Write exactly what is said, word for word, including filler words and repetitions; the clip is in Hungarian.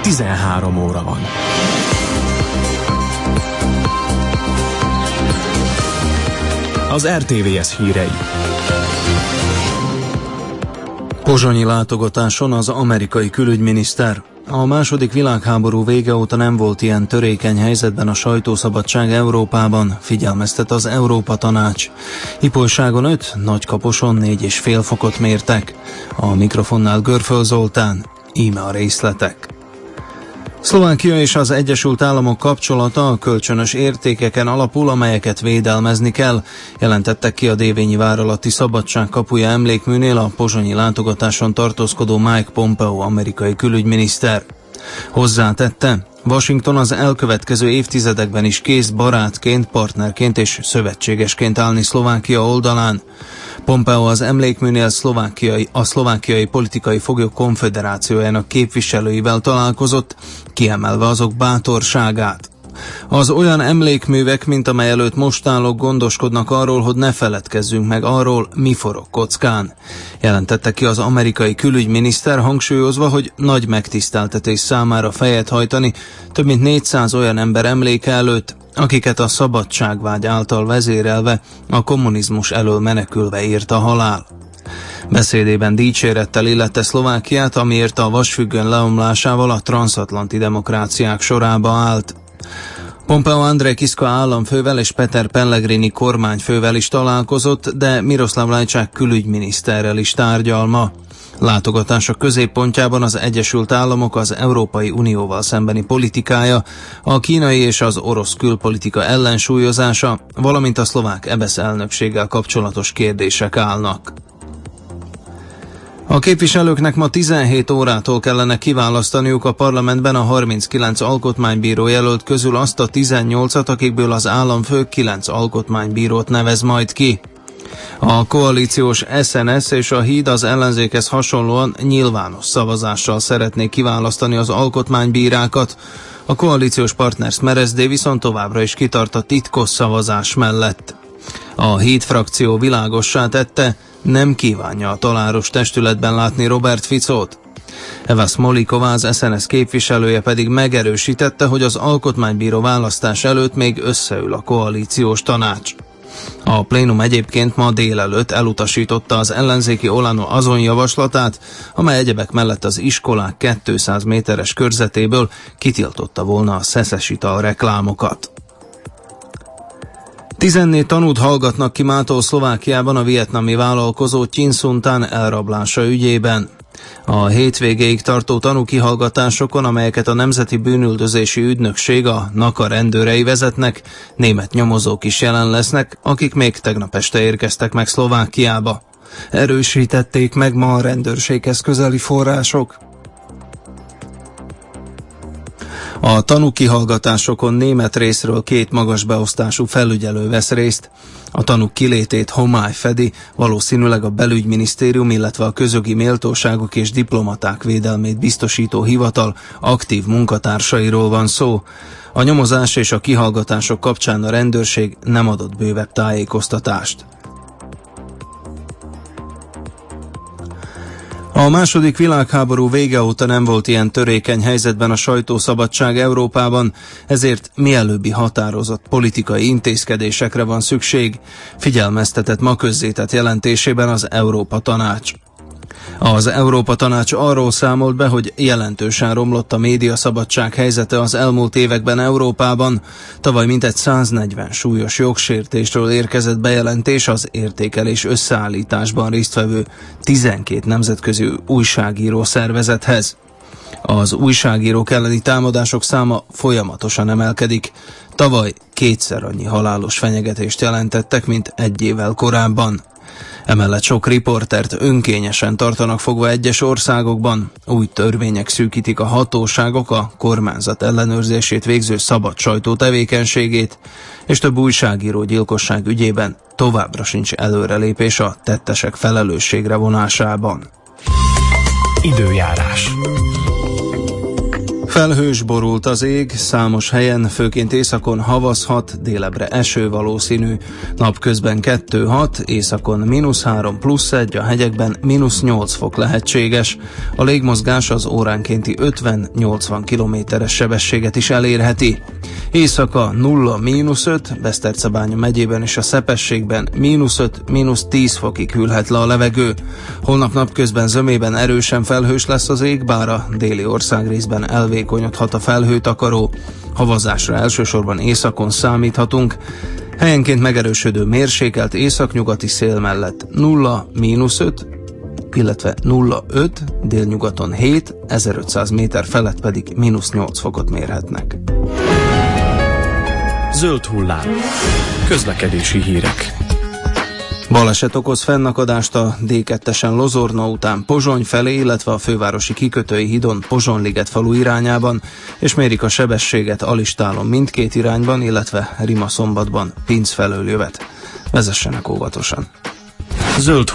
tizenhárom óra van. Az er té vé es hírei. Pozsonyi látogatáson az amerikai külügyminiszter. A második világháború vége óta nem volt ilyen törékeny helyzetben a sajtószabadság Európában, figyelmeztet az Európa Tanács. Ipolyságon öt, Nagykaposon négy és fél fokot mértek. A mikrofonnál Görföl Zoltán, íme a részletek. Szlovákia és az Egyesült Államok kapcsolata a kölcsönös értékeken alapul, amelyeket védelmezni kell, jelentettek ki a Dévényi vár alatti Szabadság kapuja emlékműnél a pozsonyi látogatáson tartózkodó Mike Pompeo amerikai külügyminiszter. Hozzátette, Washington az elkövetkező évtizedekben is kész barátként, partnerként és szövetségesként állni Szlovákia oldalán. Pompeo az emlékműnél szlovákiai, a szlovákiai politikai foglyok konfederációjának képviselőivel találkozott, kiemelve azok bátorságát. Az olyan emlékművek, mint amely előtt most állok, gondoskodnak arról, hogy ne feledkezzünk meg arról, mi forog kockán. Jelentette ki az amerikai külügyminiszter, hangsúlyozva, hogy nagy megtiszteltetés számára fejet hajtani több mint négyszáz olyan ember emléke előtt, akiket a szabadságvágy által vezérelve, a kommunizmus elől menekülve ért a halál. Beszédében dicsérettel illette Szlovákiát, amiért a vasfüggöny leomlásával a transzatlanti demokráciák sorába állt. Pompeo Andrej Kiska államfővel és Peter Pellegrini kormányfővel is találkozott, de Miroslav Lajčák külügyminiszterrel is tárgyal ma. Látogatása középpontjában az Egyesült Államok az Európai Unióval szembeni politikája, a kínai és az orosz külpolitika ellensúlyozása, valamint a szlovák é bé e es elnökséggel kapcsolatos kérdések állnak. A képviselőknek ma tizenhét órától kellene kiválasztaniuk a parlamentben a harminckilenc alkotmánybíró jelölt közül azt a tizennyolcat, akikből az államfő kilenc alkotmánybírót nevez majd ki. A koalíciós es en es és a Híd az ellenzékhez hasonlóan nyilvános szavazással szeretné kiválasztani az alkotmánybírákat. A koalíciós partner Smereszdé viszont továbbra is kitart a titkos szavazás mellett. A Híd frakció világossá tette, nem kívánja a taláros testületben látni Robert Ficót. Eva Smolíková, az es en es képviselője pedig megerősítette, hogy az alkotmánybíró választás előtt még összeül a koalíciós tanács. A plénum egyébként ma délelőtt elutasította az ellenzéki Olano azon javaslatát, amely egyebek mellett az iskolák kétszáz méteres körzetéből kitiltotta volna a szeszes ital reklámokat. tizennégy tanút hallgatnak ki mától Szlovákiában a vietnami vállalkozó Chin Sun Tan elrablása ügyében. A hétvégéig tartó tanúkihallgatásokon, amelyeket a Nemzeti Bűnüldözési Ügynökség, a NAKA rendőrei vezetnek, német nyomozók is jelen lesznek, akik még tegnap este érkeztek meg Szlovákiába. Erősítették meg ma a rendőrséghez közeli források. A tanúkihallgatásokon német részről két magas beosztású felügyelő vesz részt. A tanúk kilétét homály fedi, valószínűleg a belügyminisztérium, illetve a közjogi méltóságok és diplomaták védelmét biztosító hivatal aktív munkatársairól van szó. A nyomozás és a kihallgatások kapcsán a rendőrség nem adott bővebb tájékoztatást. A második világháború vége óta nem volt ilyen törékeny helyzetben a sajtószabadság Európában, ezért mielőbbi határozott politikai intézkedésekre van szükség, figyelmeztetett ma közzétett jelentésében az Európa Tanács. Az Európa Tanács arról számolt be, hogy jelentősen romlott a médiaszabadság helyzete az elmúlt években Európában. Tavaly mintegy száznegyven súlyos jogsértésről érkezett bejelentés az értékelés összeállításban résztvevő tizenkét nemzetközi újságíró szervezethez. Az újságírók elleni támadások száma folyamatosan emelkedik. Tavaly kétszer annyi halálos fenyegetést jelentettek, mint egy évvel korábban. Emellett sok riportert önkényesen tartanak fogva egyes országokban, új törvények szűkítik a hatóságok a kormányzat ellenőrzését végző szabad sajtó tevékenységét, és több újságíró gyilkosság ügyében továbbra sincs előrelépés a tettesek felelősségre vonásában. Időjárás. Felhős, borult az ég, számos helyen, főként északon havazhat, délebre eső valószínű. Napközben kettő hat, északon mínusz három plusz egy, a hegyekben mínusz nyolc fok lehetséges. A légmozgás az óránkénti ötven-nyolcvan kilométeres sebességet is elérheti. Éjszaka nulla mínusz öt, Besztercebánya megyében és a Szepességben mínusz öt, mínusz tíz fokig hűlhet le a levegő. Holnap napközben zömében erősen felhős lesz az ég, bár a déli országrészben elvékonyodhat a felhőtakaró. Havazásra elsősorban északon számíthatunk. Helyenként megerősödő mérsékelt északnyugati szél mellett nulla mínusz öt, illetve nulla öt, délnyugaton hét, ezerötszáz méter felett pedig mínusz nyolc fokot mérhetnek. Zöld hullám. Közlekedési hírek. Baleset okoz fennakadást a dé kettesen Lozorna után Pozsony felé, illetve a fővárosi kikötői hídon Pozsonyliget falu irányában, és mérik a sebességet Alistálon mindkét irányban, illetve Rimaszombatban Pinc felől jövet. Vezessenek óvatosan. Zöld